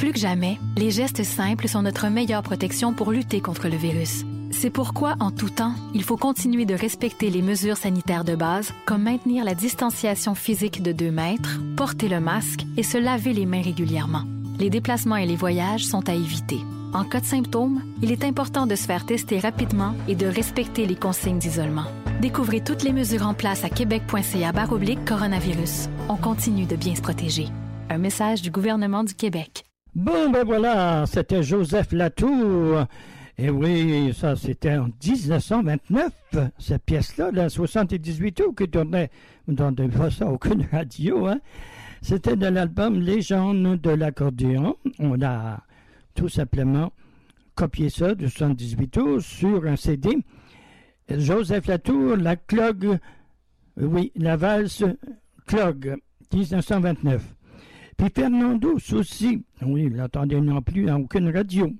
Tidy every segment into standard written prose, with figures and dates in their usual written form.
Plus que jamais, les gestes simples sont notre meilleure protection pour lutter contre le virus. C'est pourquoi, en tout temps, il faut continuer de respecter les mesures sanitaires de base, comme maintenir la distanciation physique de 2 mètres, porter le masque et se laver les mains régulièrement. Les déplacements et les voyages sont à éviter. En cas de symptômes, il est important de se faire tester rapidement et de respecter les consignes d'isolement. Découvrez toutes les mesures en place à québec.ca/coronavirus. On continue de bien se protéger. Un message du gouvernement du Québec. Bon, ben voilà, c'était Joseph Latour. Et oui, ça, c'était en 1929, cette pièce-là, la 78 tours qui tournait, on ne donnait pas ça à aucune radio, hein. C'était de l'album Légende de l'accordéon. On a tout simplement copié ça de 78 tours sur un CD. Joseph Latour, la clogue, oui, la valse clogue, 1929. Puis Fernando aussi, oui, vous l'entendez non plus dans aucune radio.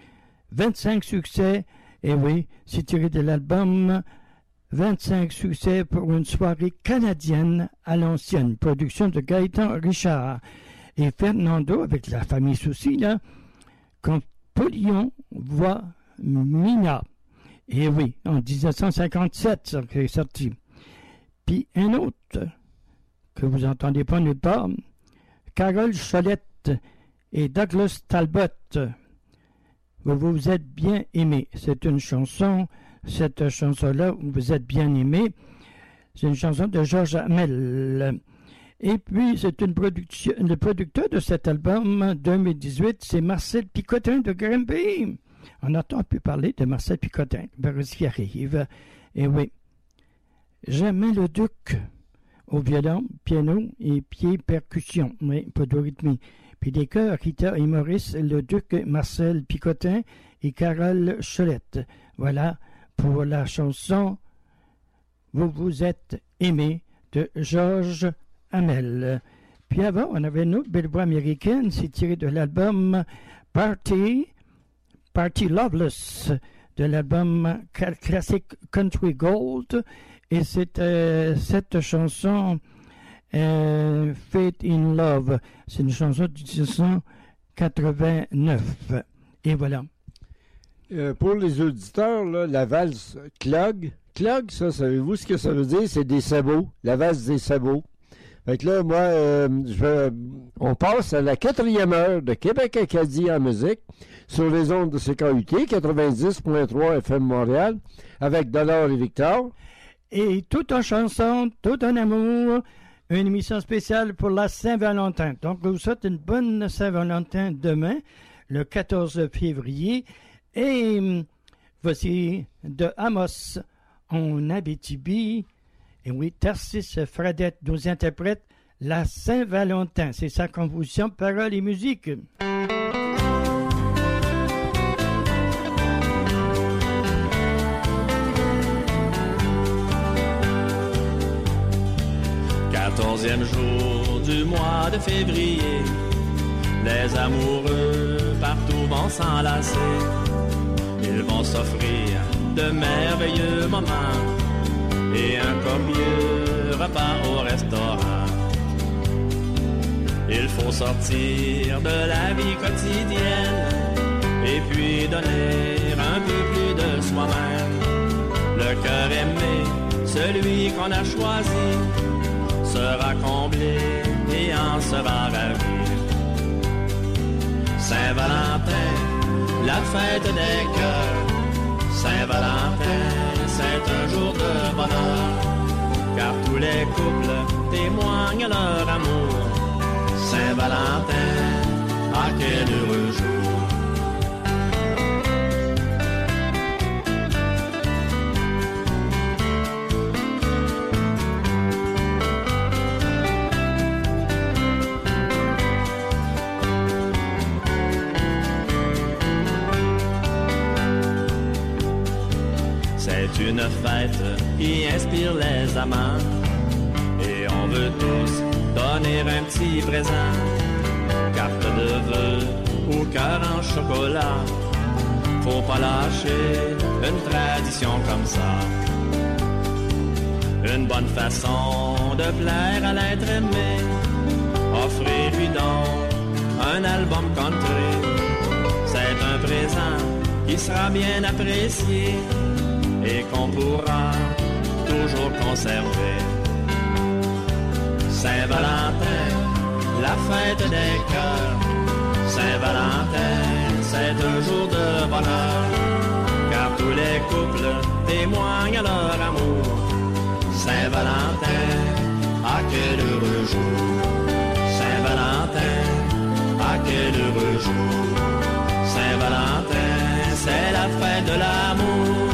25 succès, et oui, c'est tiré de l'album 25 succès pour une soirée canadienne à l'ancienne, production de Gaëtan Richard. Et Fernando, avec la famille Soucy, là, quand Polion voit Mina. Et oui, en 1957, ça est sorti. Puis un autre, que vous n'entendez pas nulle part, Carole Cholette et Douglas Talbot. Vous vous êtes bien aimés. C'est une chanson, cette chanson-là, vous êtes bien aimés. C'est une chanson de Georges Hamel. Et puis, c'est une production, le producteur de cet album 2018, c'est Marcel Picotin de Grimby. On entend plus parler de Marcel Picotin, ce qui arrive. Et oui, Jamais le Duc au violon, piano et pied percussion. Oui, pas de rythmie. Puis des chœurs, Rita et Maurice, le Duc Marcel Picotin et Carole Cholette. Voilà pour la chanson Vous vous êtes aimé de Georges Hamel. Puis avant, on avait une autre belle voix américaine, c'est tiré de l'album Party Loveless, de l'album Classic Country Gold. Et c'est cette chanson Faith in Love. C'est une chanson de 1989. Et voilà. Pour les auditeurs, là, la valse clog, ça, savez-vous ce que ça veut dire? C'est des sabots, la valse des sabots. Fait que là, moi, on passe à la 4e heure de Québec-Acadie en musique sur les ondes de CKUT, 90.3 FM Montréal, avec Dollar et Victor. Et tout en chanson, tout en amour, une émission spéciale pour la Saint-Valentin. Donc, je vous souhaite une bonne Saint-Valentin demain, le 14 février. Et voici de Amos en Abitibi. Et oui, Tarsis Fradette nous interprète la Saint-Valentin. C'est sa composition, paroles et musique. Quatorzième jour du mois de février, les amoureux partout vont s'enlacer. Ils vont s'offrir de merveilleux moments et un copieux repas au restaurant. Il faut sortir de la vie quotidienne et puis donner un peu plus de soi-même. Le cœur aimé, celui qu'on a choisi, sera comblé et en sera ravi. Saint-Valentin, la fête des cœurs. Saint-Valentin, c'est un jour de bonheur, car tous les couples témoignent leur amour. Saint-Valentin, ah quel heureux jour. C'est une fête qui inspire les amants et on veut tous donner un petit présent. Carte de vœux ou cœur en chocolat, faut pas lâcher une tradition comme ça. Une bonne façon de plaire à l'être aimé, offrez-lui donc un album country. qui sera bien apprécié et qu'on pourra toujours conserver. Saint-Valentin, la fête des cœurs. Saint-Valentin, c'est un jour de bonheur, car tous les couples témoignent leur amour. Saint-Valentin, ah quel heureux jour. Saint-Valentin, ah quel heureux jour. Saint-Valentin, c'est la fête de l'amour.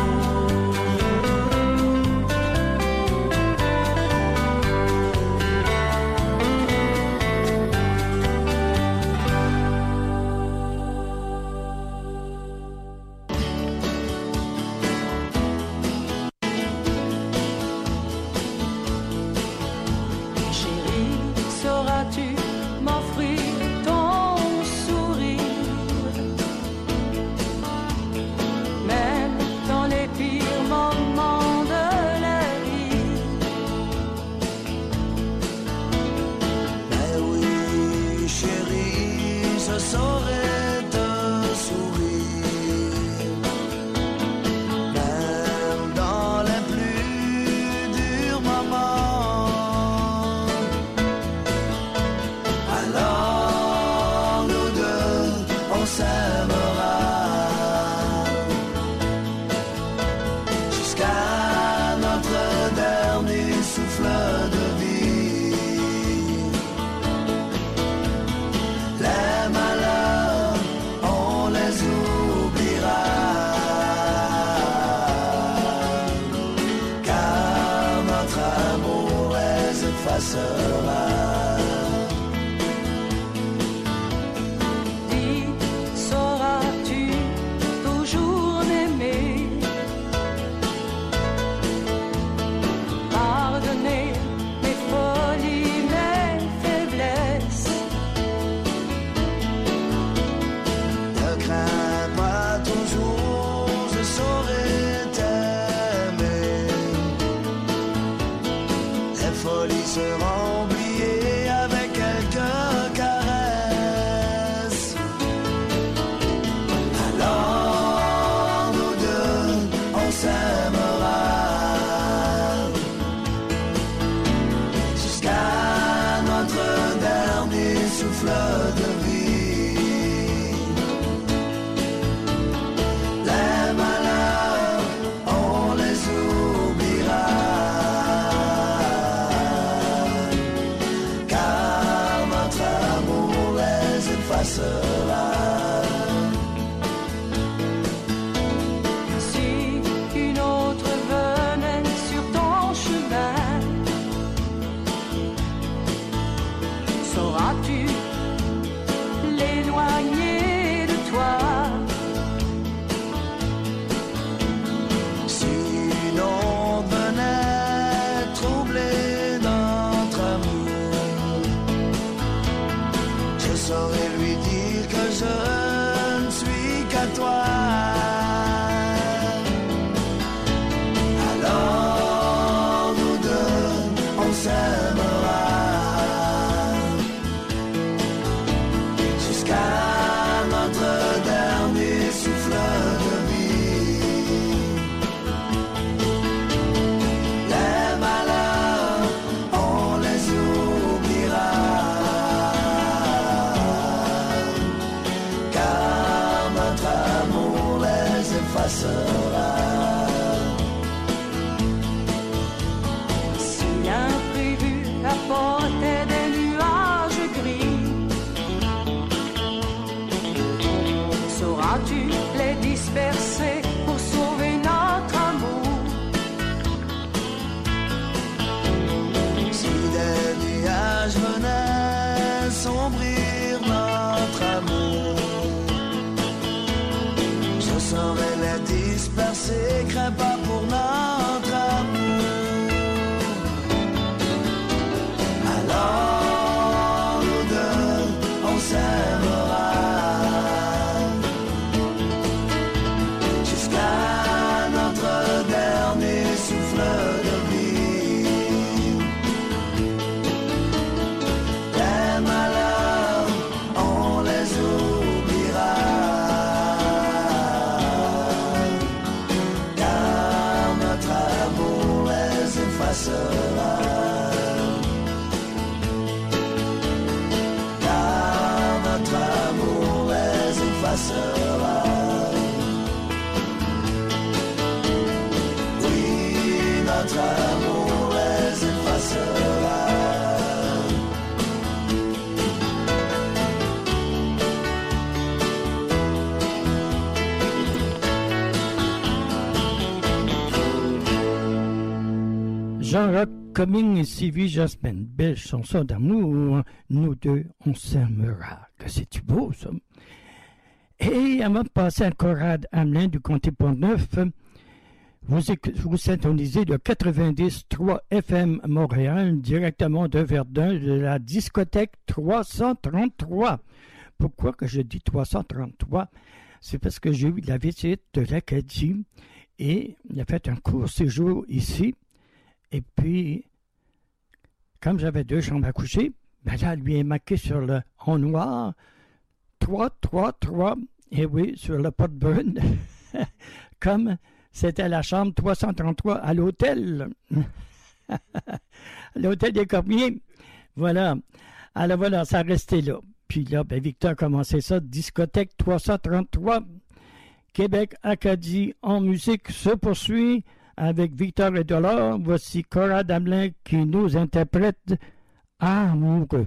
Jean-Roch Coming et Sylvie Jasmine. Belle chanson d'amour. Nous deux, on s'aimera. Que c'est-tu beau, ça? Et avant de passer à Conrad Hamelin du Comté Pont-Neuf, vous syntonisez le 90.3 FM Montréal, directement de Verdun, de la discothèque 333. Pourquoi que je dis 333? C'est parce que j'ai eu la visite de l'Acadie et il a fait un court séjour ici. Et puis, comme j'avais 2 chambres à coucher, ben là, lui est marqué sur le en noir 333, et oui, sur le porte-burn, comme c'était la chambre 333 à l'hôtel. À l'hôtel des Cormiers. Voilà. Alors voilà, ça restait là. Puis là, ben Victor a commencé ça, discothèque 333. Québec Acadie en musique se poursuit avec Victor et Dolores. Voici Conrad Hamelin qui nous interprète Amoureux.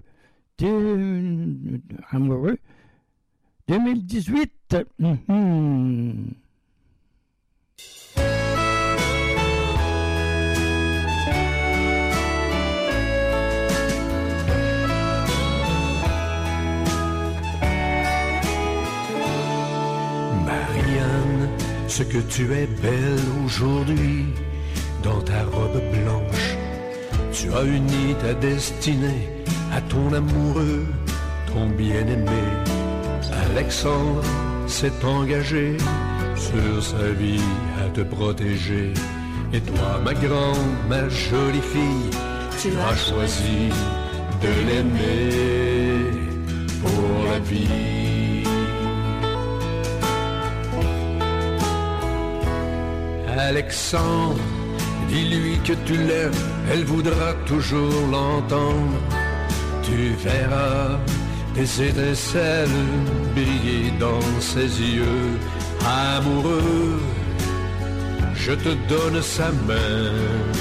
Amoureux. 2018. Marianne, ce que tu es belle aujourd'hui, dans ta robe blanche, tu as uni ta destinée à ton amoureux, ton bien-aimé. Alexandre s'est engagé sur sa vie à te protéger. Et toi, ma grande, ma jolie fille, tu as choisi de l'aimer pour la vie. Alexandre, dis-lui que tu l'aimes, elle voudra toujours l'entendre. Tu verras des étincelles briller dans ses yeux. Amoureux, je te donne sa main.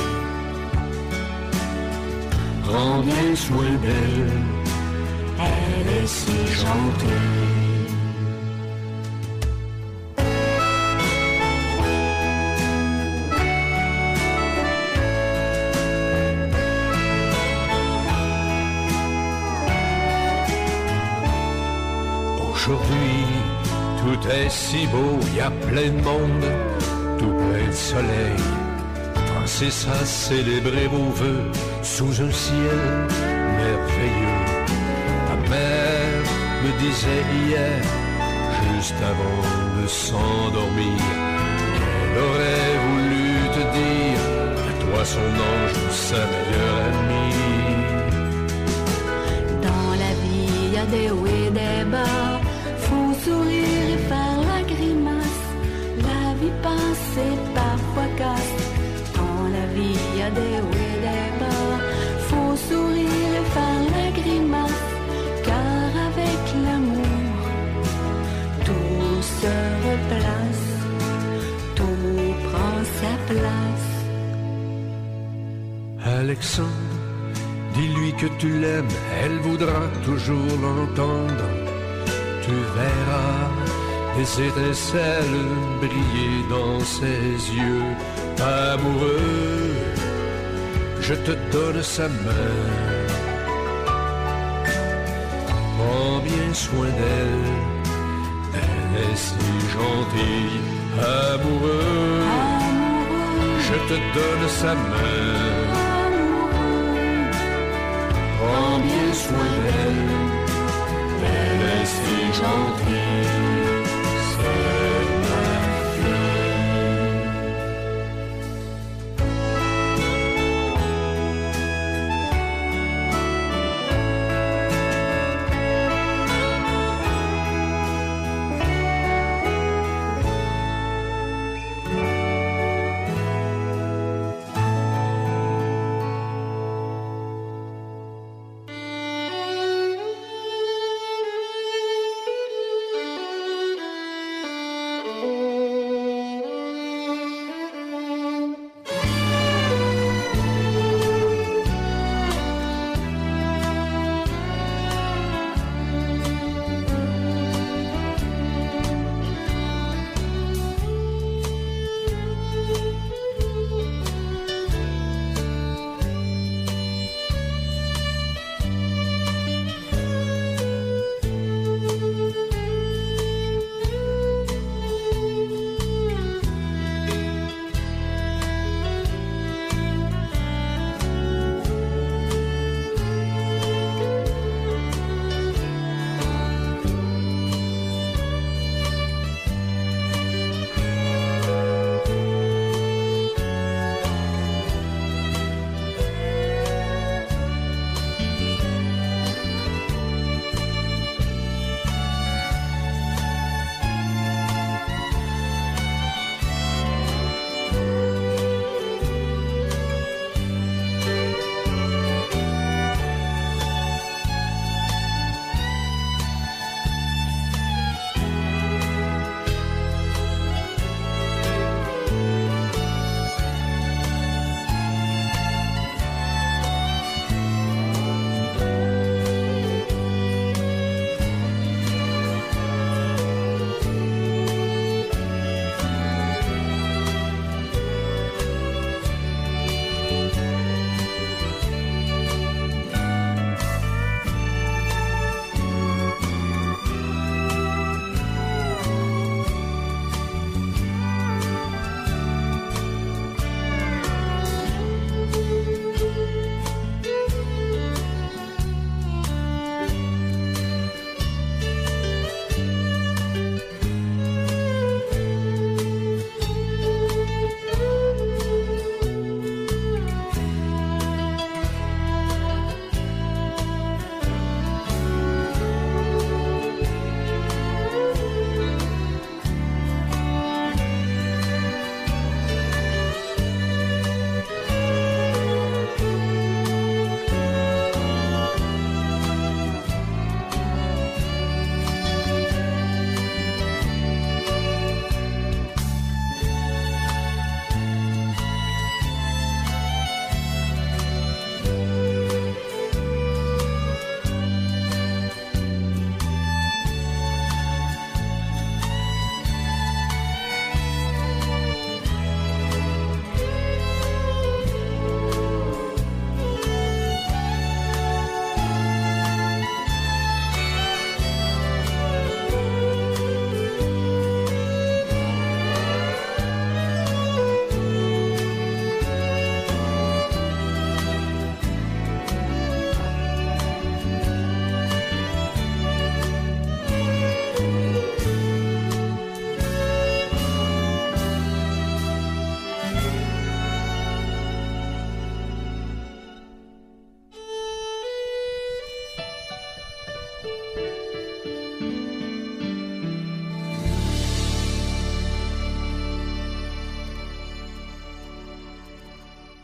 Prends bien soin d'elle, elle est si gentille. Aujourd'hui, tout est si beau, y a plein de monde, tout plein de soleil. Pensez à célébrer vos vœux sous un ciel merveilleux. Ta mère me disait hier, juste avant de s'endormir, qu'elle aurait voulu te dire à toi son ange, sa meilleure amie. Dans la vie, y a des hauts et des bas. Faut sourire et faire la grimace. La vie passe et parfois casse. Dans la vie, y a des hauts et des bas. Faut sourire et faire la grimace. Car avec l'amour, tout se replace. Tout prend sa place. Alexandre, dis-lui que tu l'aimes, elle voudra toujours l'entendre. Tu verras des étincelles briller dans ses yeux. Amoureux, je te donne sa main. Prends bien soin d'elle, elle est si gentille. Amoureux, je te donne sa main. Prends bien soin d'elle, elle est si gentille, c'est ma fille.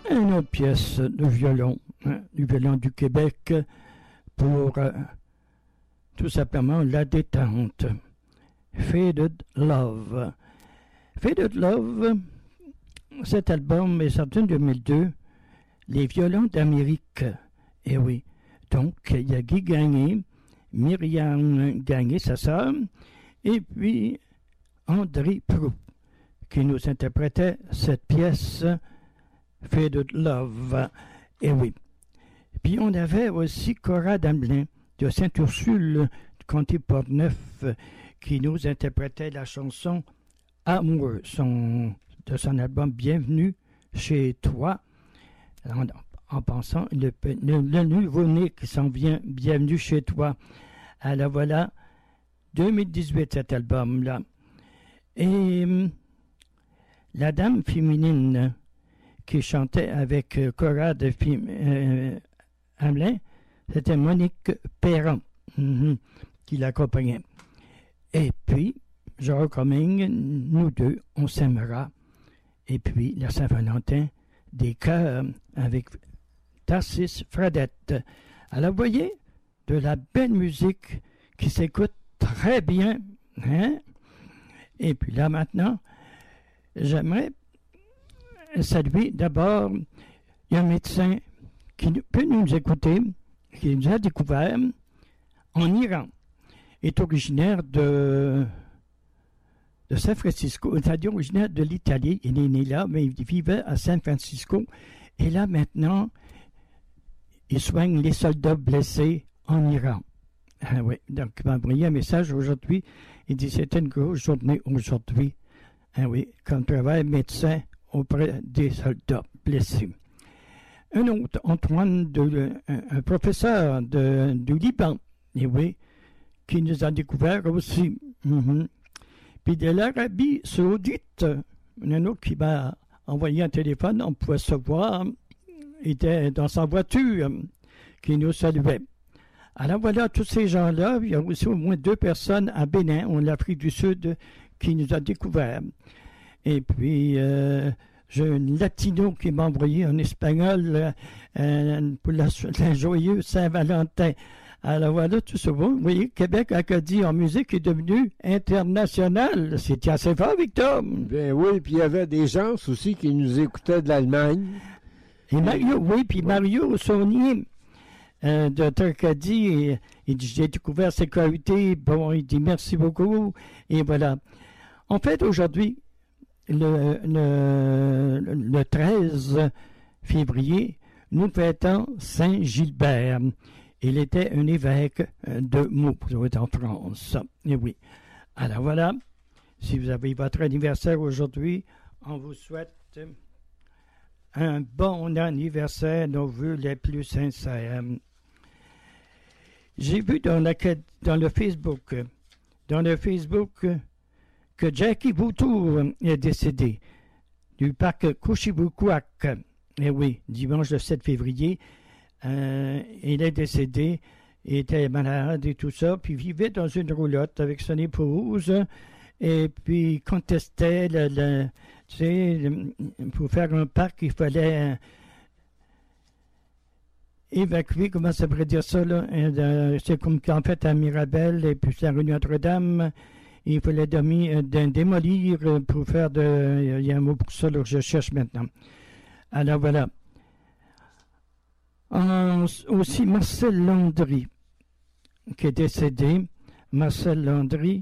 Une autre pièce de violon, du violon du Québec, pour tout simplement la détente. Faded Love. Faded Love, cet album est sorti en 2002. Les violons d'Amérique. Eh oui. Donc, il y a Guy Gagné, Myriam Gagné, sa sœur, et puis André Proulx, qui nous interprétait cette pièce Faded Love. Eh oui. Puis on avait aussi Cora Damelin de Sainte-Ursule du comté Portneuf qui nous interprétait la chanson Amour de son album Bienvenue chez toi. En pensant le nouveau-né qui s'en vient, Bienvenue chez toi. Alors voilà, 2018 cet album-là. Et la dame féminine qui chantait avec Cora de Hamelin, c'était Monique Perron qui l'accompagnait. Et puis, Georges Cumming, nous deux, on s'aimera. Et puis, la Saint-Valentin, des chœurs avec Tarsis Fredette. Alors, vous voyez, de la belle musique qui s'écoute très bien. Hein? Et puis là, maintenant, j'aimerais saluer d'abord, il y a un médecin qui peut nous écouter, qui nous a découvert en Iran. Il est originaire de San Francisco, c'est-à-dire originaire de l'Italie. Il est né là, mais il vivait à San Francisco. Et là, maintenant, il soigne les soldats blessés en Iran. Ah oui, donc il m'a envoyé un message aujourd'hui. Il dit c'était une grosse journée aujourd'hui. Ah oui, comme travail médecin auprès des soldats blessés. Un autre, Antoine, un professeur du Liban, et oui, qui nous a découvert aussi. Puis de l'Arabie Saoudite, un autre qui m'a envoyé un téléphone, on pouvait se voir, était dans sa voiture, qui nous saluait. Alors voilà, tous ces gens-là, il y a aussi au moins 2 personnes à Bénin, en Afrique du Sud, qui nous a découvert. Et puis, j'ai un latino qui m'a envoyé en espagnol pour la joyeuse Saint-Valentin. Alors voilà, tout ça. Vous voyez, Québec Acadie en musique est devenu international. C'était assez fort, Victor. Ben oui, puis il y avait des gens aussi qui nous écoutaient de l'Allemagne. Et Mario, oui, puis Mario Saunier de Tracadie, il dit, j'ai découvert ses qualités. Bon, il dit merci beaucoup. Et voilà. En fait, aujourd'hui, le 13 février, nous fêtons Saint-Gilbert. Il était un évêque de Meaux, en France. Et oui. Alors voilà, si vous avez votre anniversaire aujourd'hui, on vous souhaite un bon anniversaire, nos vœux les plus sincères. J'ai vu dans le Facebook que Jackie Boutour est décédé du parc Couchiboucouac. Et oui, dimanche le 7 février, il est décédé, il était malade et tout ça, puis vivait dans une roulotte avec son épouse, et puis contestait, tu sais, pour faire un parc, il fallait évacuer, comment ça pourrait dire ça, là, c'est comme qu'en fait à Mirabel, et puis la rue Notre-Dame, il fallait démolir pour faire il y a un mot pour ça là, que je cherche maintenant. Alors voilà. Aussi Marcel Landry, qui est décédé. Marcel Landry,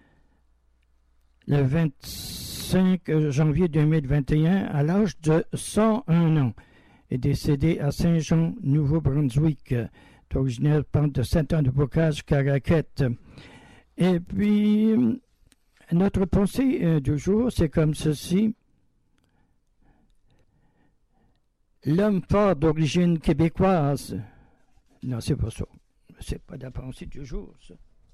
le 25 janvier 2021, à l'âge de 101 ans, est décédé à Saint-Jean, Nouveau-Brunswick, originaire de Saint-Anne-de-Bocage, Caraquette. Et puis, notre pensée du jour, c'est comme ceci. L'homme fort d'origine québécoise. Non, c'est pas ça. C'est pas la pensée du jour, ça.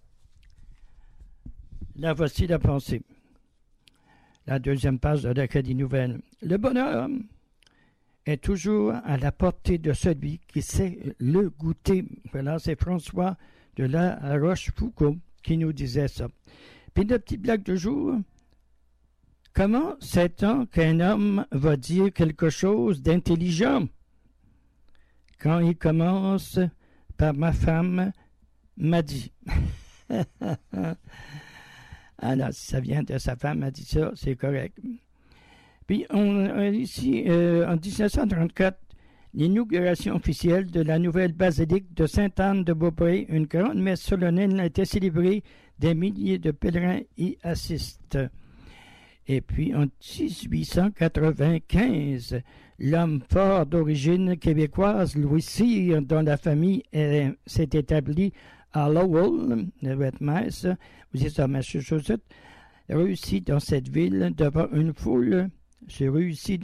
Là, voici la pensée. La deuxième page de l'Acadie Nouvelle. Le bonheur est toujours à la portée de celui qui sait le goûter. Voilà, c'est François de la Rochefoucauld qui nous disait ça. Puis, notre petite blague du jour. Comment sait-on qu'un homme va dire quelque chose d'intelligent? Quand il commence par ma femme m'a dit. Alors, si ça vient de sa femme m'a dit ça, c'est correct. Puis, ici, en 1934, l'inauguration officielle de la nouvelle basilique de Sainte-Anne-de-Beaupré, une grande messe solennelle a été célébrée, des milliers de pèlerins y assistent. Et puis, en 1895, l'homme fort d'origine québécoise, Louis Cyr, dont la famille s'est établie à Lowell, Mass, vous à Massachusetts, réussit dans cette ville devant une foule, c'est réussi,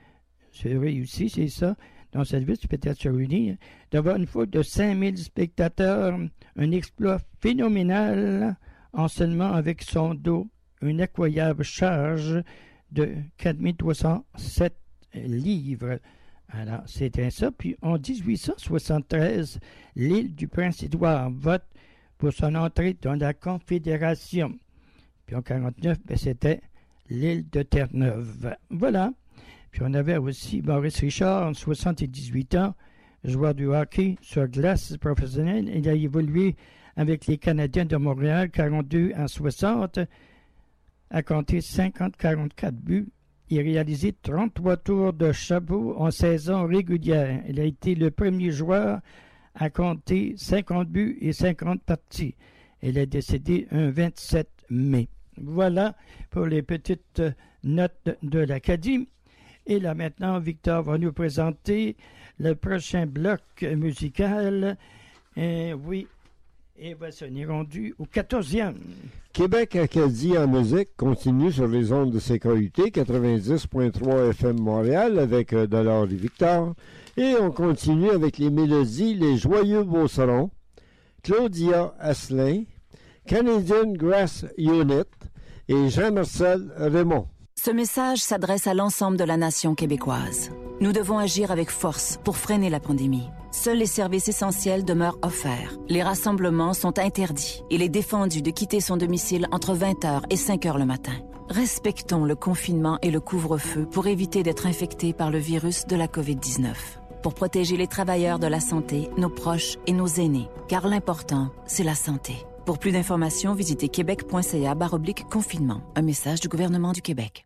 c'est ça, dans cette ville, c'est peut-être se réunir, devant une foule de 5000 spectateurs, un exploit phénoménal, en seulement avec son dos une incroyable charge de 4307 livres. Alors, c'était ça. Puis, en 1873, l'île du Prince-Édouard vote pour son entrée dans la Confédération. Puis, en 1949, c'était l'île de Terre-Neuve. Voilà. Puis, on avait aussi Maurice Richard, 78 ans, joueur du hockey sur glace professionnel. Il a évolué avec les Canadiens de Montréal, 42 à 60, a compté 50-44 buts et réalisé 33 tours de chapeau en saison régulière. Il a été le premier joueur à compter 50 buts et 50 parties. Il est décédé un 27 mai. Voilà pour les petites notes de l'Acadie. Et là maintenant, Victor va nous présenter le prochain bloc musical. Oui. Et voici, on est rendu au 14e. Québec Acadie en musique continue sur les ondes de CKUT 90.3 FM Montréal avec Dollar et Victor. Et on continue avec les mélodies Les Joyeux Beaucerons, Claudia Asselin, Canadian Grass Unit et Jean-Marcel Raymond. Ce message s'adresse à l'ensemble de la nation québécoise. Nous devons agir avec force pour freiner la pandémie. Seuls les services essentiels demeurent offerts. Les rassemblements sont interdits. Il est défendu de quitter son domicile entre 20h et 5h le matin. Respectons le confinement et le couvre-feu pour éviter d'être infectés par le virus de la COVID-19. Pour protéger les travailleurs de la santé, nos proches et nos aînés. Car l'important, c'est la santé. Pour plus d'informations, visitez québec.ca/confinement. Un message du gouvernement du Québec.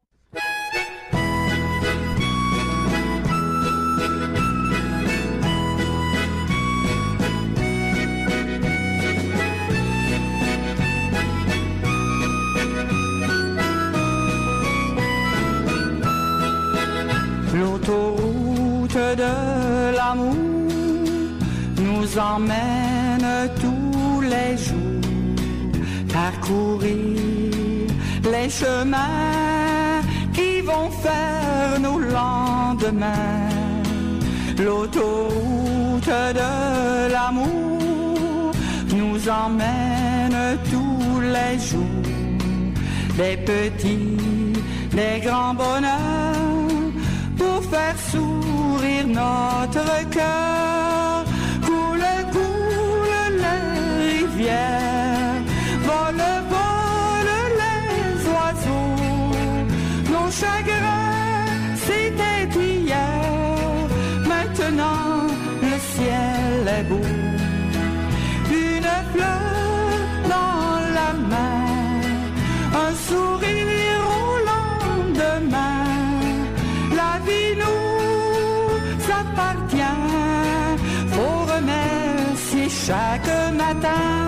L'autoroute de l'amour nous emmène tous les jours parcourir les chemins qui vont faire nos lendemains. L'autoroute de l'amour nous emmène tous les jours, des petits, des grands bonheurs, pour faire sourire notre cœur. Coule, coule les rivières, vole, vole les oiseaux. Nos chagrins, c'était hier, maintenant le ciel est beau. Une fleur dans la main, un sourire au lendemain. La vie nous appartient, faut remercier chaque matin.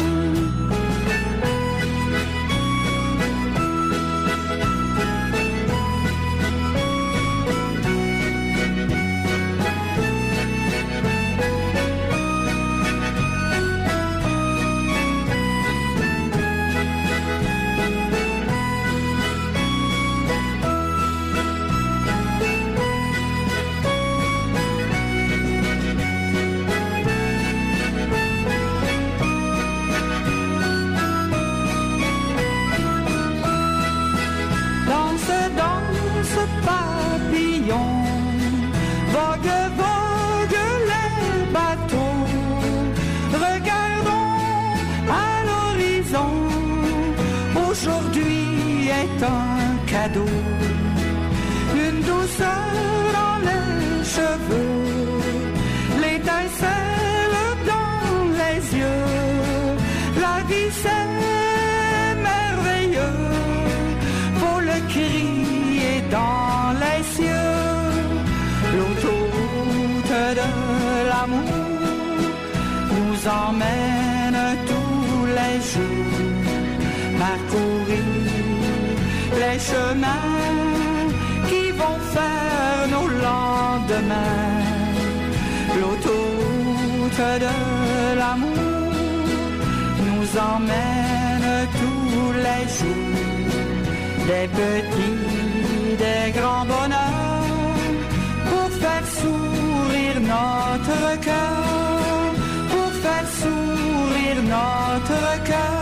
Papillon, vogue, vogue les bateaux. Regardons à l'horizon, aujourd'hui est un cadeau, une douceur dans les cheveux, l'étincelle dans les yeux. La vie c'est merveilleux, faut le crier dans les cieux. L'autoroute de l'amour nous emmène tous les jours parcourir les chemins qui vont faire nos lendemains. L'autoroute de l'amour nous emmène tous les jours, des petits, des grands bonheurs, pour faire sourire notre cœur, pour faire sourire notre cœur.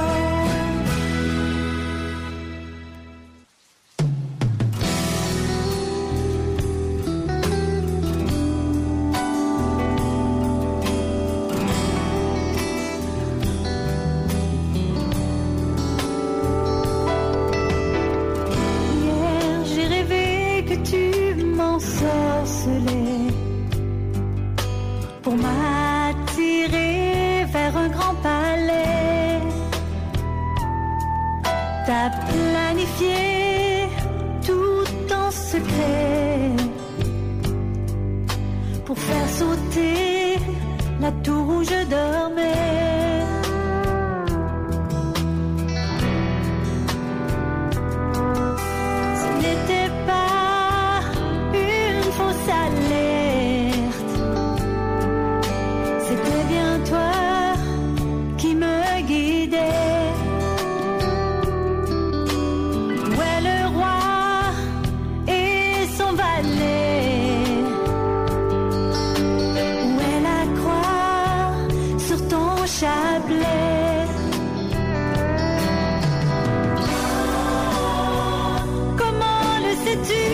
Sorcelé pour m'attirer vers un grand palais. T'as planifié tout en secret pour faire sauter la tour où je dormais. Ce n'était pas alerte, c'était bien toi qui me guidais. Où est le roi et son valet? Où est la croix sur ton chapelet? Comment le sais-tu?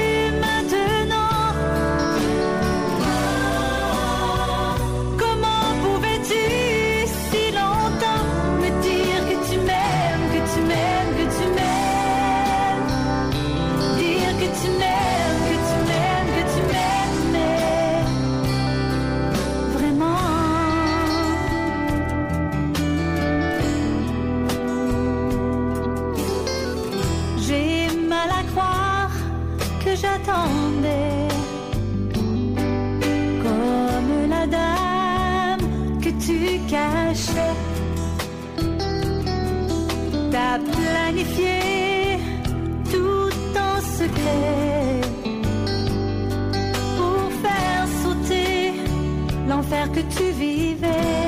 J'attendais comme la dame que tu cachais. T'as planifié tout en secret pour faire sauter l'enfer que tu vivais.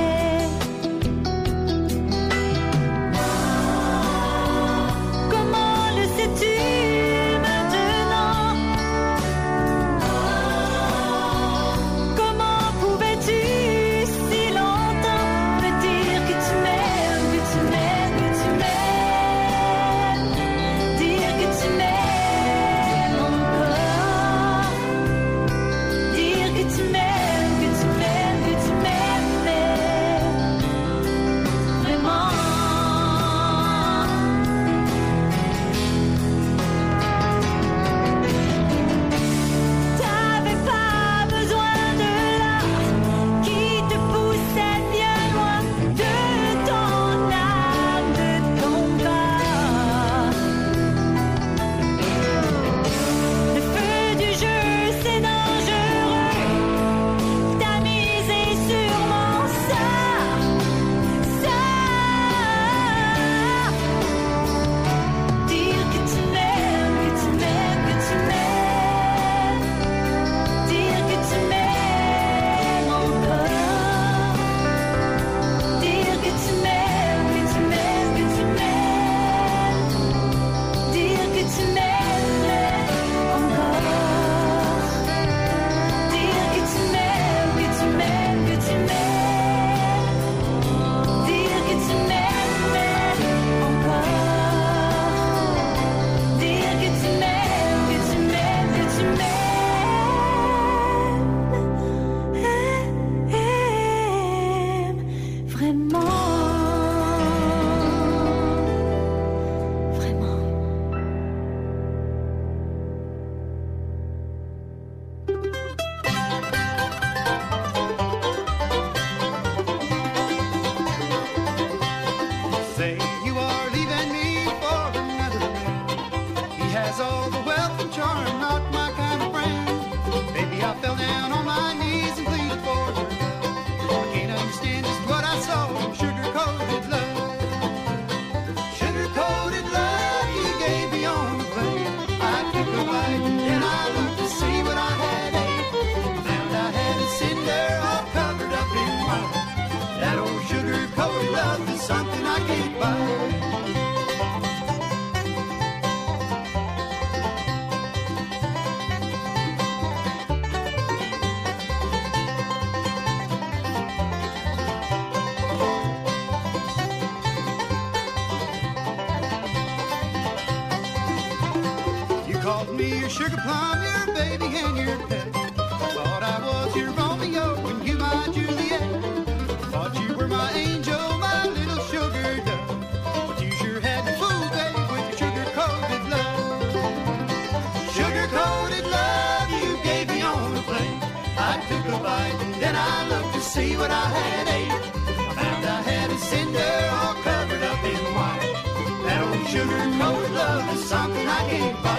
Comment le sais-tu? Dire que tu m'aimes, que tu m'aimes, que tu m'aimes. goodbye. Called me your sugar plum, your baby and your pet. Thought I was your Romeo and you my Juliet. Thought you were my angel, my little sugar dove. But you sure had me fooled, babe, with your sugar-coated love. Sugar-coated love you gave me on a plate. I took a bite, then I looked to see what I had ate. I found I had a cinder all covered up in white. That old sugar-coated love is something I can't buy.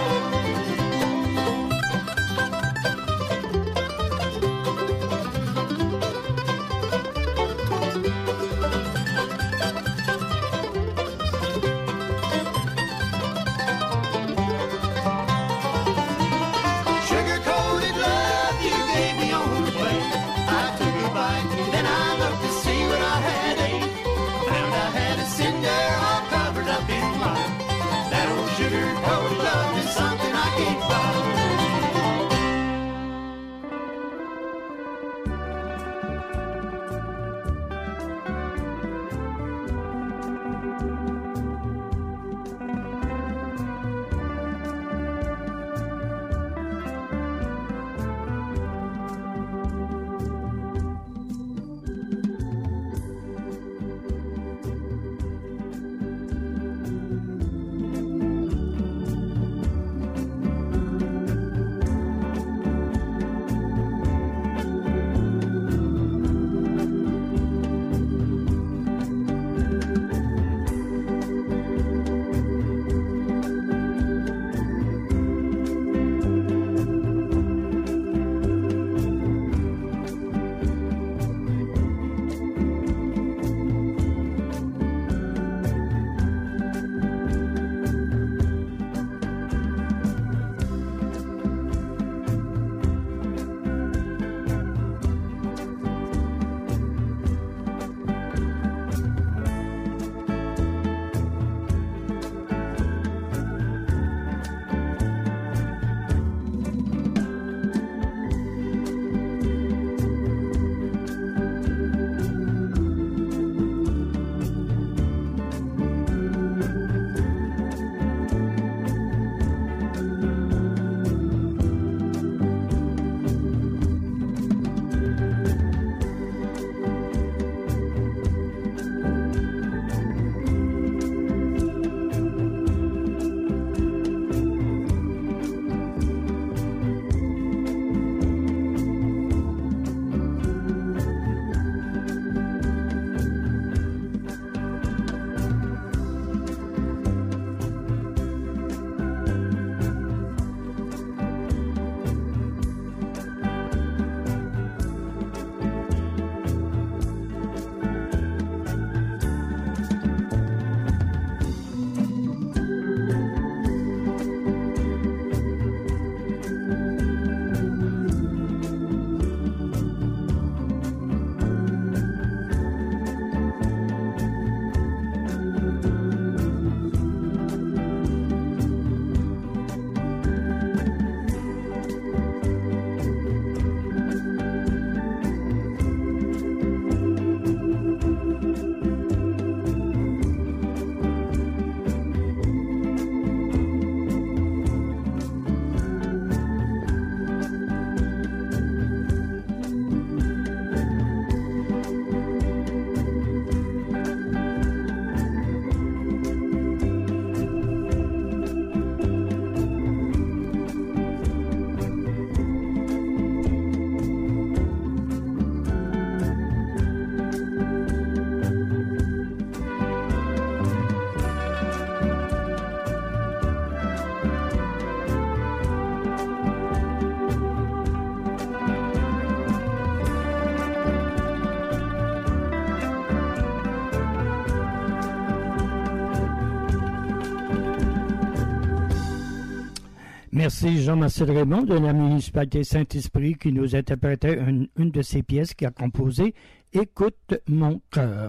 Merci Jean-Marcel Raymond de la municipalité Saint-Esprit qui nous interprétait une de ses pièces qu'il a composées, Écoute mon cœur.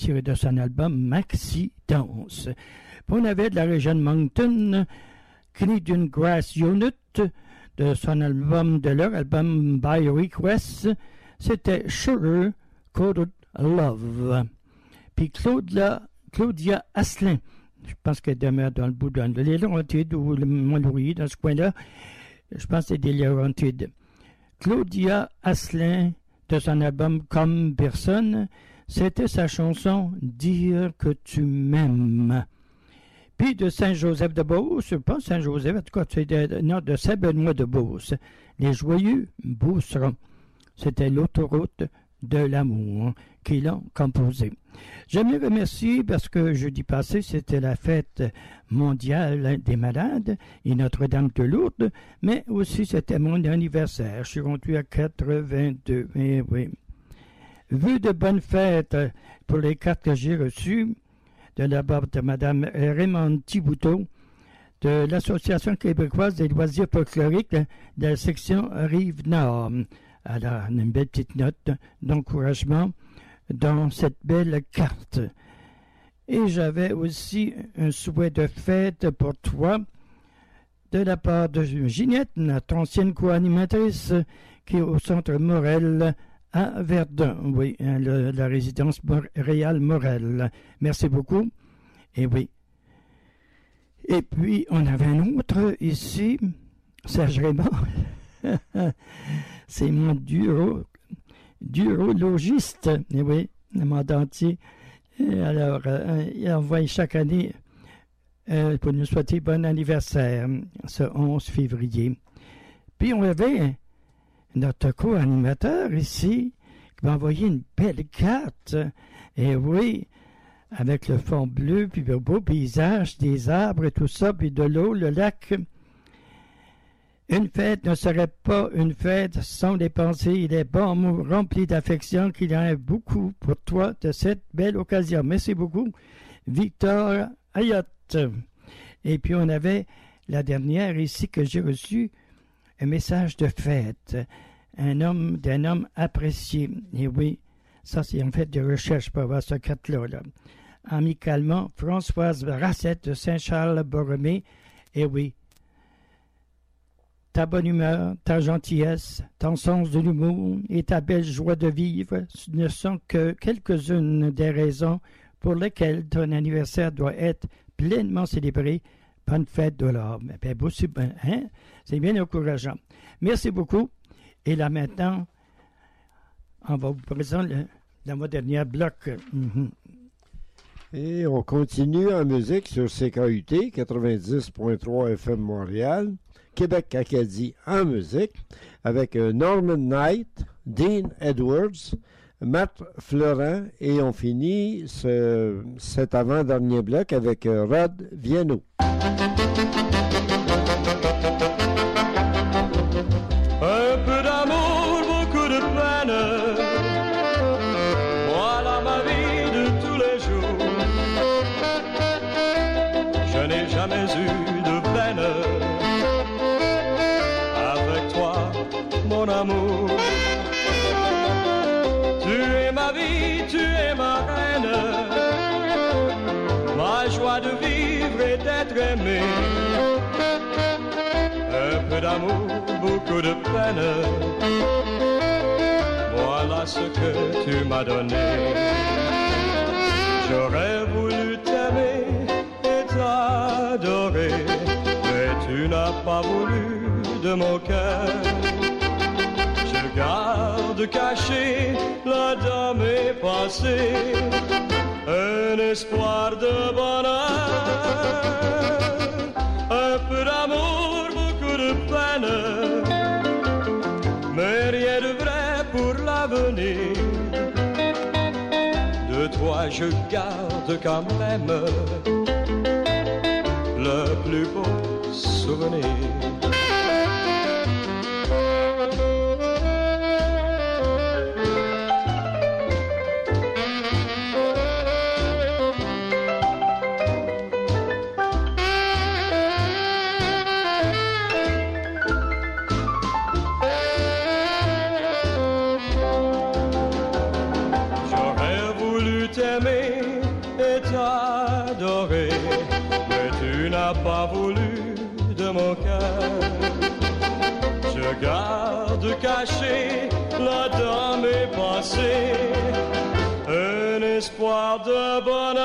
tiré de son album Maxi Dance. Puis on avait de la région de Moncton, Canadian Grass Unit, de son album, de leur album By Request, c'était Sugar Coated Love. Puis Claudia Asselin, je pense qu'elle demeure dans le bout de les Laurentides ou le Mont-Laurier, dans ce coin-là. Je pense que c'est des Laurentides. Claudia Asselin, de son album Comme personne, c'était sa chanson Dire que tu m'aimes. Puis de Saint-Joseph-de-Beauce, pas Saint-Joseph, en tout cas, c'est de Saint-Benoît-de-Beauce, Les Joyeux Beaucerons. C'était l'autoroute de l'amour qu'ils l'ont composé. J'aimerais remercier parce que jeudi passé, c'était la fête mondiale des malades et Notre-Dame de Lourdes, mais aussi c'était mon anniversaire. Je suis rendu à 82. Eh oui. Vœux de bonne fête pour les cartes que j'ai reçues de la part de Mme Raymond Thibouteau de l'Association québécoise des loisirs folkloriques de la section Rive-Nord. Alors, une belle petite note d'encouragement dans cette belle carte. Et j'avais aussi un souhait de fête pour toi de la part de Ginette, notre ancienne co-animatrice qui est au Centre Morel à Verdun. Oui, la résidence Réal Morel. Merci beaucoup. Et oui. Et puis, on avait un autre ici, Serge Raymond. C'est mon durologiste, et oui, le monde entier. Et alors, il envoie chaque année pour nous souhaiter bon anniversaire, ce 11 février. Puis on avait notre co-animateur ici qui m'a envoyé une belle carte, et oui, avec le fond bleu, puis le beau paysage, des arbres et tout ça, puis de l'eau, le lac. Une fête ne serait pas une fête sans les pensées et les bons mots remplis d'affection qu'il y en a beaucoup pour toi de cette belle occasion. Merci beaucoup, Victor Ayotte. Et puis on avait la dernière ici que j'ai reçu, un message de fête, d'un homme apprécié. Et oui, ça c'est en fait de recherche pour avoir ce carte-là. Là. Amicalement, Françoise Rassette de Saint-Charles-Borromée. Et oui, ta bonne humeur, ta gentillesse, ton sens de l'humour et ta belle joie de vivre ne sont que quelques-unes des raisons pour lesquelles ton anniversaire doit être pleinement célébré. Bonne fête de l'homme. Hein? C'est bien encourageant. Merci beaucoup. Et là maintenant, on va vous présenter dans mon dernier bloc. Et on continue en musique sur CKUT 90.3 FM Montréal. Québec-Acadie en musique avec Norman Knight, Dean Edwards, Matt Florent et on finit cet avant-dernier bloc avec Rod Viano. Un peu d'amour, beaucoup de peine, voilà ma vie de tous les jours. Je n'ai jamais eu de peine mon amour. Tu es ma vie, tu es ma reine, ma joie de vivre et d'être aimé. Un peu d'amour, beaucoup de peine, voilà ce que tu m'as donné. J'aurais voulu t'aimer et t'adorer, mais tu n'as pas voulu de mon cœur. Garde caché là dans mes pensées un espoir de bonheur, un peu d'amour, beaucoup de peine, mais rien de vrai pour l'avenir. De toi je garde quand même le plus beau souvenir. T'aimer j'aurai, mais tu n'as pas voulu de mon cœur. Je garde caché là dans mes pensées un espoir de bonheur,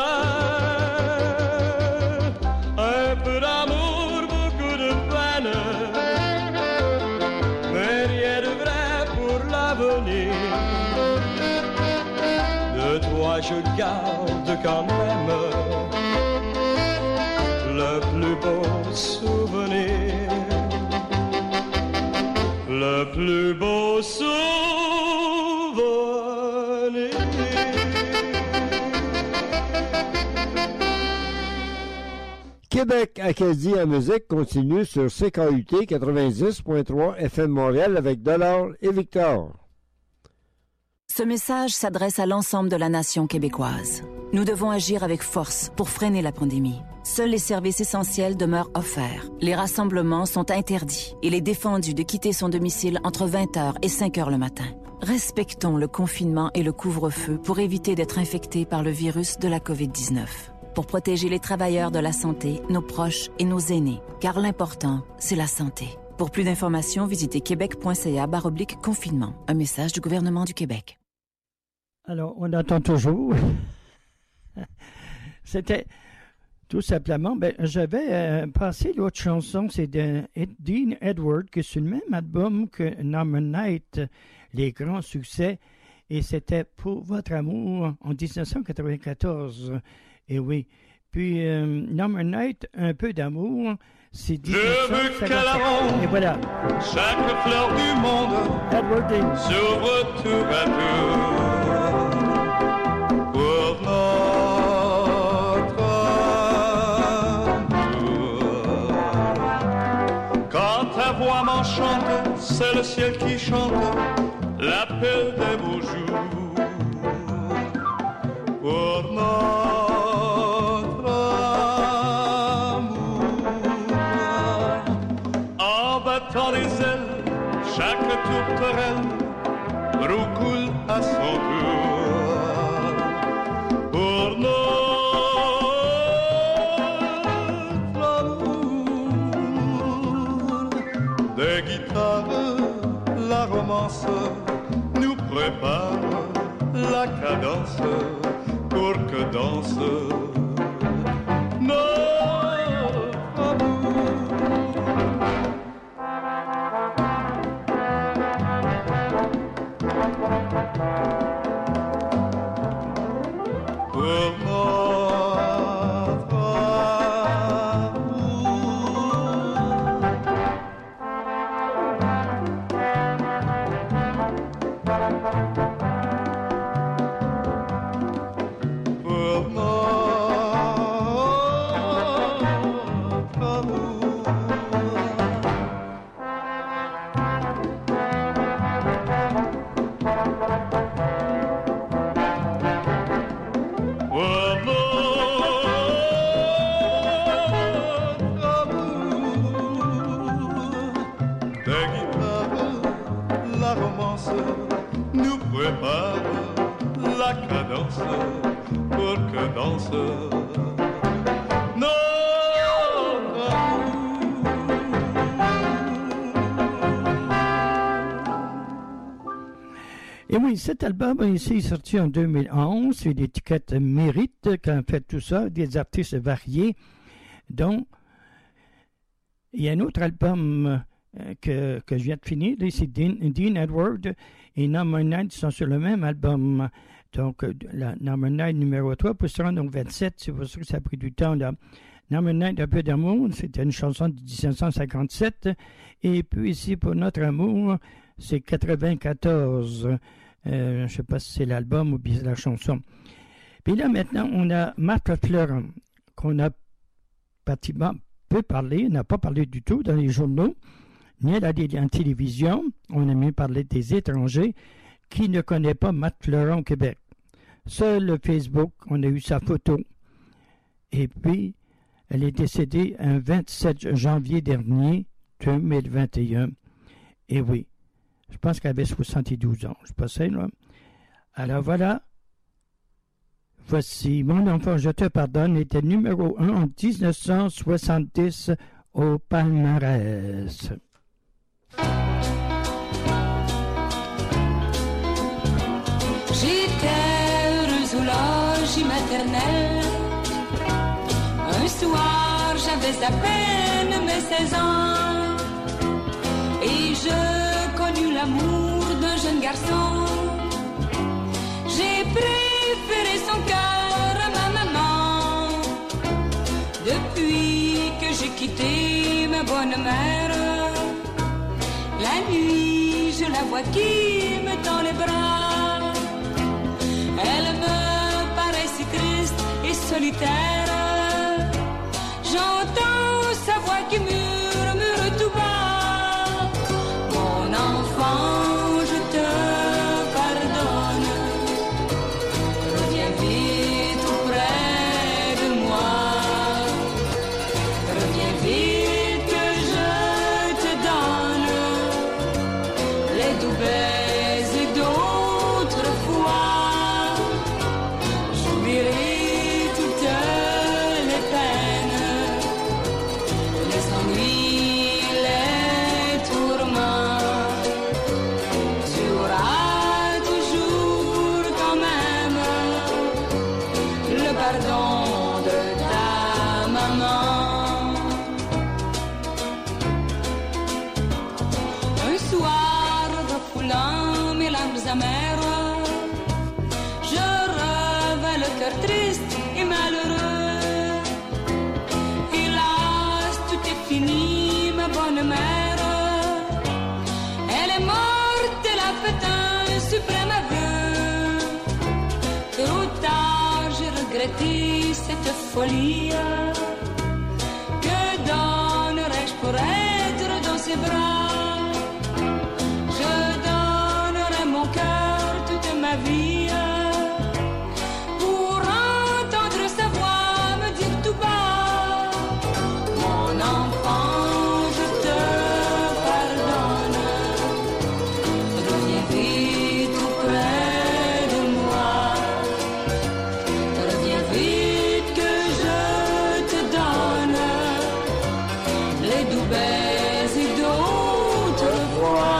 un peu d'amour, beaucoup de peine, mais rien de vrai pour l'avenir. De toi je garde quand même le plus beau souvenir, le plus beau souvenir. Québec Acadie en musique continue sur CKUT 90.3 FM Montréal avec Dollar et Victor. Ce message s'adresse à l'ensemble de la nation québécoise. Nous devons agir avec force pour freiner la pandémie. Seuls les services essentiels demeurent offerts. Les rassemblements sont interdits. Il est défendu de quitter son domicile entre 20h et 5h le matin. Respectons le confinement et le couvre-feu pour éviter d'être infectés par le virus de la COVID-19. Pour protéger les travailleurs de la santé, nos proches et nos aînés. Car l'important, c'est la santé. Pour plus d'informations, visitez québec.ca/confinement. Un message du gouvernement du Québec. Alors, on attend toujours. C'était tout simplement, j'avais passé l'autre chanson, c'est de Dean Edwards, qui est sur le même album que Norman Knight, les grands succès, et c'était Pour votre amour en 1994. Et oui. Puis Norman Knight, Un peu d'amour, c'est 1954. Je veux qu'à la ronde, et voilà. chaque fleur du monde Edward Dean s'ouvre tour à tour pour notre amour. Quand ta voix m'enchante, c'est le ciel qui chante l'appel des beaux jours pour notre amour. En battant les ailes, chaque tourterelle roucoule à son tour pour notre amour. Des guitares, la romance nous prépare la cadence pour que danse notre amour. Pour notre nous prépare la cadence pour que danse notre amour. Et oui, cet album ici est sorti en 2011, c'est l'étiquette Mérite qui a fait tout ça, des artistes variés, dont il y a un autre album que je viens de finir, c'est Dean Edwards et Norman Knight sont sur le même album. Donc, Norman Knight numéro 3 pour se rendre au 27, c'est pour ça que ça a pris du temps là. Norman Knight, Un peu d'amour, c'était une chanson de 1957. Et puis ici, Pour notre amour, c'est 94. Je ne sais pas si c'est l'album ou bien la chanson. Puis là, maintenant, on a Marthe Fleurant, qu'on a pratiquement peu parlé, n'a pas parlé du tout dans les journaux, ni à la télévision. On a mieux parlé des étrangers. Qui ne connaît pas Marthe Fleurant au Québec? Seul le Facebook, on a eu sa photo. Et puis, elle est décédée un 27 janvier dernier, 2021. Et oui, je pense qu'elle avait 72 ans. Je sais pas ça, là. Alors voilà, Voici Mon enfant, je te pardonne était numéro 1 en 1970 au palmarès. J'étais heureuse au logis maternel. Un soir, j'avais à peine mes 16 ans. Et je connus l'amour d'un jeune garçon. J'ai préféré son cœur à ma maman. Depuis que j'ai quitté ma bonne mère, la nuit, je la vois qui me tend les bras. Elle me paraît si triste et solitaire. J'entends sa voix qui murmure tout bas. Mon enfant, je te pardonne. Reviens vite auprès de moi. Reviens vite que je te donne les doux baisers d'autrefois. J'oublierai toutes les peines, les ennuis, les tourments. Tu auras toujours quand même le pardon de ta maman. Un soir, refoulant mes larmes amères, je revins le cœur triste et malheureux. Hélas, tout est fini, ma bonne mère. Elle est morte, elle a fait un suprême aveu. Trop tard, j'ai regretté cette folie. Que donnerais-je pour être dans ses bras? Je donnerais mon cœur toute ma vie pour entendre sa voix me dire tout bas. Mon enfant, je te pardonne. Reviens vite auprès de moi. Reviens vite que je te donne les doux baisers d'autrefois.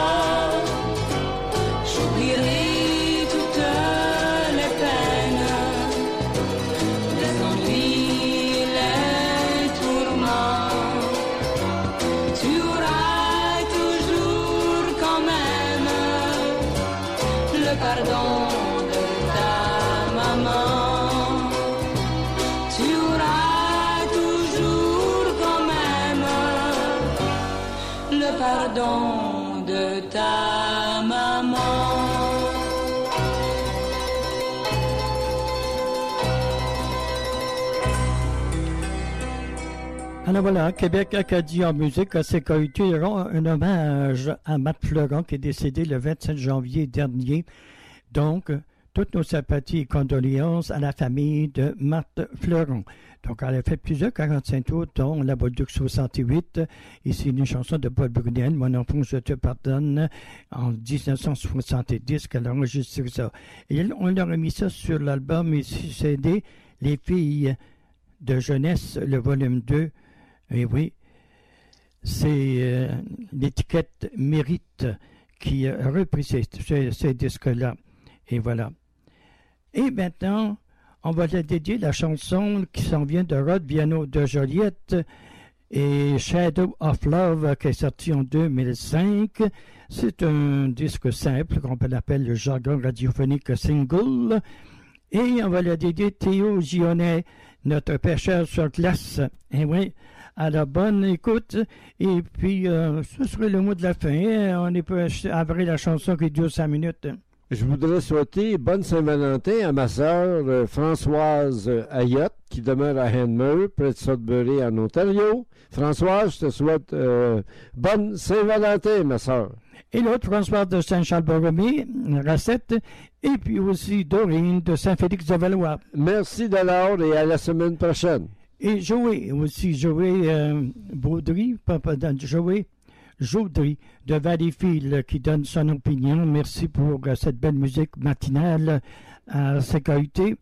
J'oublierai toutes les peines, les ennuis, les tourments. Tu auras toujours quand même le pardon de ta maman. Tu auras toujours quand même le pardon de ta maman. Alors voilà, Québec Acadie en musique à CKUT rend un hommage à Marthe Fleuron qui est décédé le 27 janvier dernier. Donc, toutes nos sympathies et condoléances à la famille de Marthe Fleuron. Donc, elle a fait plusieurs 45 tours, dont La Bolduc 68. Ici, une chanson de Paul Brunel, Mon enfant, je te pardonne, en 1970, qu'elle a enregistré ça. Et on leur a mis ça sur l'album ici, CD, Les filles de jeunesse, le volume 2. Et oui, c'est l'étiquette Mérite qui a repris ces disques-là. Et voilà. Et maintenant, on va la dédier la chanson qui s'en vient de Rod Viano de Joliette et Shadow of Love qui est sorti en 2005. C'est un disque simple qu'on appelle le jargon radiophonique single. Et on va la dédier Théo Gionnet, notre pêcheur sur glace. Et oui, à la bonne écoute. Et puis, ce serait le mot de la fin. On est peu après la chanson qui dure 5 minutes. Je voudrais souhaiter bonne Saint-Valentin à ma sœur Françoise Ayotte, qui demeure à Hanmer, près de Sudbury, en Ontario. Françoise, je te souhaite bonne Saint-Valentin, ma sœur. Et l'autre, Françoise de Saint-Charles-Borromée, Racette, et puis aussi Dorine de Saint-Félix-de-Valois. Merci de l'heure et à la semaine prochaine. Et Joé Baudry, Joé Jaudry de Valleyfield qui donne son opinion. Merci pour cette belle musique matinale à CKUT.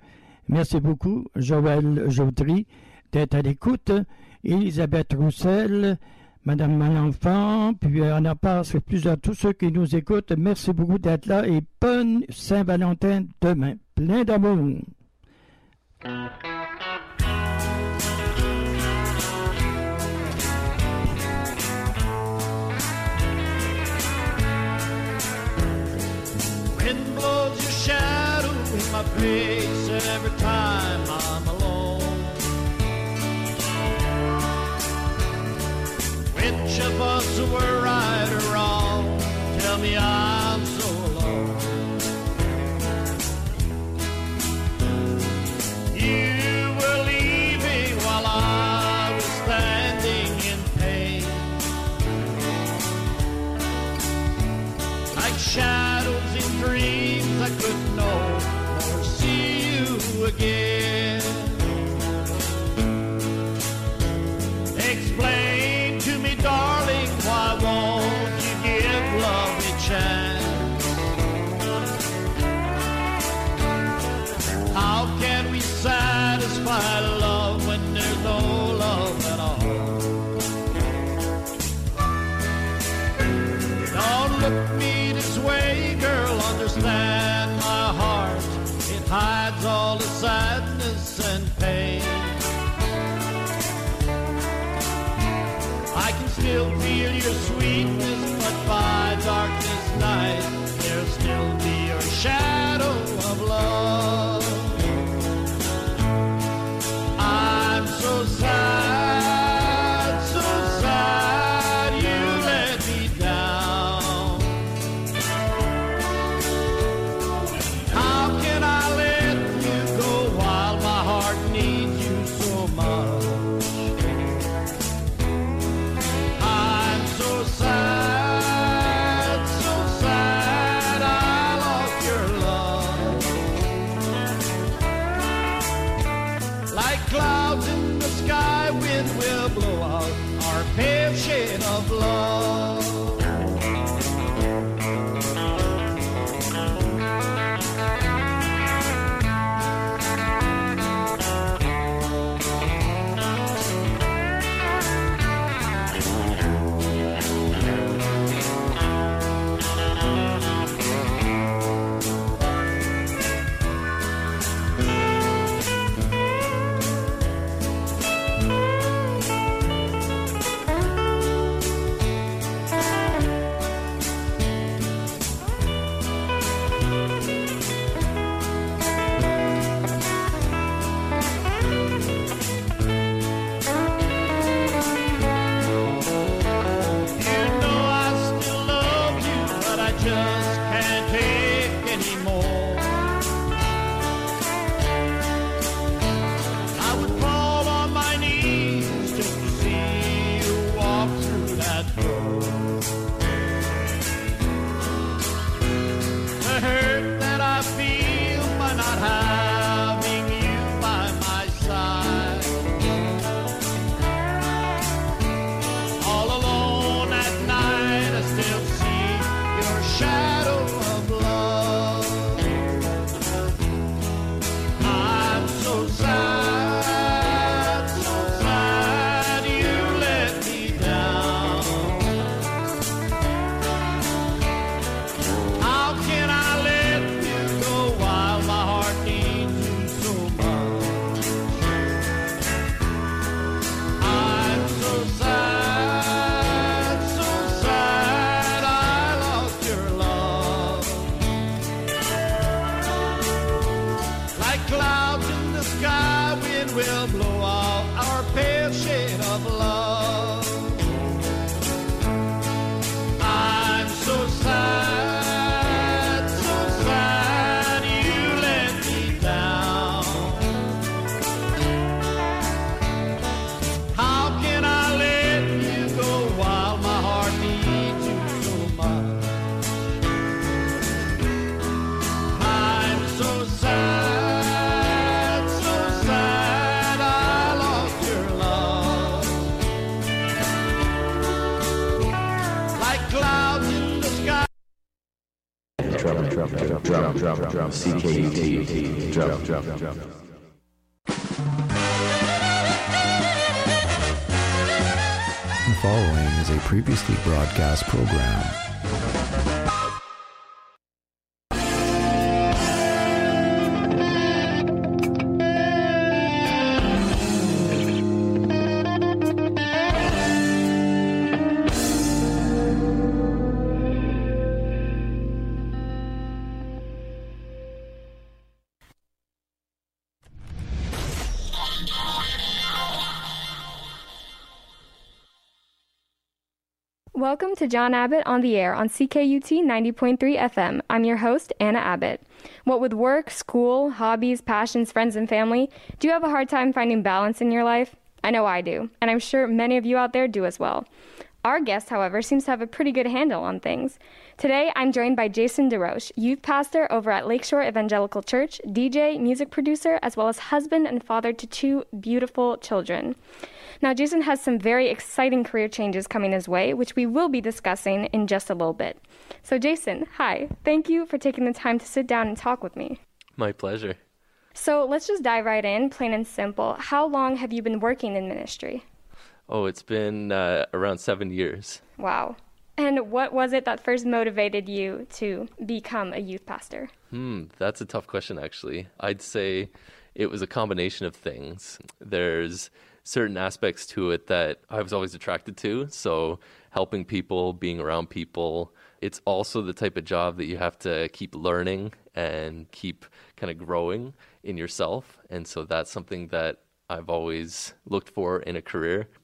Merci beaucoup, Joël Jaudry, d'être à l'écoute. Elisabeth Roussel, Madame Malenfant, puis on en passe plusieurs, tous ceux qui nous écoutent. Merci beaucoup d'être là et bonne Saint-Valentin demain. Plein d'amour. Wind blows your shadow in my face every time I'm alone. Which of us were right or wrong? Tell me I'm so alone. You were leaving while I was standing in pain. Like shadows in dreams I couldn't know or see you again. Explain to me, darling, why won't you give love a chance? How can we satisfy love when there's no love at all? Don't look me this way, girl, understand my heart. It hides all the sadness and pain. I can still feel your sweetness, but by darkness night there'll still be your shadow of love. I'm so sad, you let me down. How can I let you go while my heart needs you so much? I'm so sad, I lost your love. Like clouds in the sky, wind will blow out our pale shade of love. Just can't take anymore. I would fall on my knees just to see you walk through that door. The hurt that I feel by not having you by my side. All alone at night I still see your shadow of love. I'm so sad, you let me down. How can I let you go while my heart needs you so much? I'm so sad, I lost your love. Like clouds in the sky, wind will blow out our pale shade of love. I'm so sad, you let me down. How can I let you go while my heart needs you so much? I'm so sad, I lost your love. Like clouds in the sky. Drop, CKUT, drop. following is a previously broadcast program. Welcome to John Abbott on the Air on CKUT 90.3 FM. I'm your host, Anna Abbott. What with work, school, hobbies, passions, friends, and family, do you have a hard time finding balance in your life? I know I do, and I'm sure many of you out there do as well. Our guest, however, seems to have a pretty good handle on things. Today, I'm joined by Jason DeRoche, youth pastor over at Lakeshore Evangelical Church, DJ, music producer, as well as husband and father to 2 beautiful children. Now, Jason has some very exciting career changes coming his way, which we will be discussing in just a little bit. So, Jason, hi. Thank you for taking the time to sit down and talk with me. My pleasure. So, let's just dive right in, plain and simple. How long have you been working in ministry? Oh, it's been around 7 years. Wow. And what was it that first motivated you to become a youth pastor? That's a tough question, actually. I'd say it was a combination of things. There's certain aspects to it that I was always attracted to. So helping people, being around people. It's also the type of job that you have to keep learning and keep kind of growing in yourself. And so that's something that I've always looked for in a career.